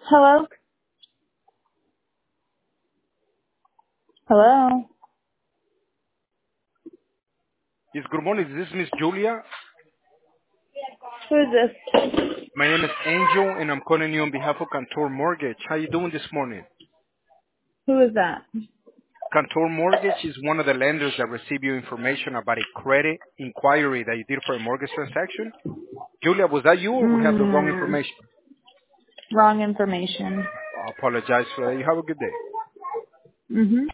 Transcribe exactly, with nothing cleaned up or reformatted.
Hello? Hello? Yes, good morning. Is this Miss Julia? Who is this? My name is Angel, and I'm calling you on behalf of Cantor Mortgage. How you doing this morning? Who is that? Cantor Mortgage is one of the lenders that receive your information about a credit inquiry that you did for a mortgage transaction. Julia, was that you, or we have the wrong Mm, information? wrong information. I apologize for that. You have a good day. Mm-hmm.